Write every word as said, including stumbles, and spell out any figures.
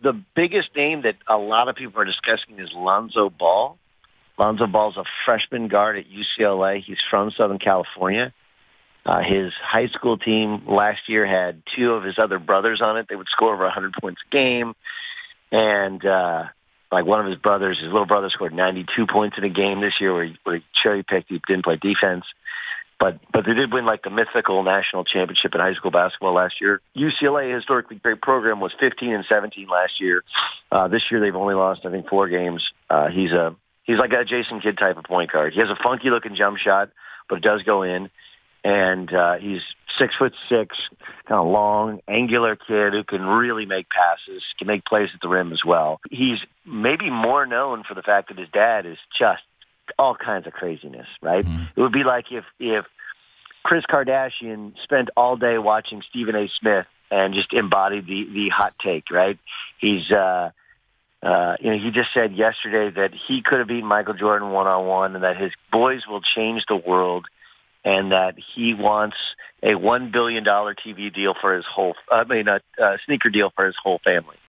the biggest name that a lot of people are discussing is Lonzo Ball. Lonzo Ball's a freshman guard at U C L A. He's from Southern California. Uh, his high school team last year had two of his other brothers on it. They would score over one hundred points a game. And uh, like one of his brothers, his little brother scored ninety-two points in a game this year where he, where he cherry-picked. He didn't play defense. But but they did win like the mythical national championship in high school basketball last year. U C L A, a historically great program, was fifteen and seventeen last year. Uh, this year they've only lost, I think, four games. Uh, he's a he's like a Jason Kidd type of point guard. He has a funky-looking jump shot, but it does go in. And uh, he's six foot six, kind of long, angular kid who can really make passes, can make plays at the rim as well. He's maybe more known for the fact that his dad is just all kinds of craziness, right? Mm. It would be like if if Kris Kardashian spent all day watching Stephen A. Smith and just embodied the the hot take, right? He's uh, uh, you know, he just said yesterday that he could have beaten Michael Jordan one on one, and that his boys will change the world, and that he wants a one billion dollar T V deal for his whole, I mean, a, a sneaker deal for his whole family.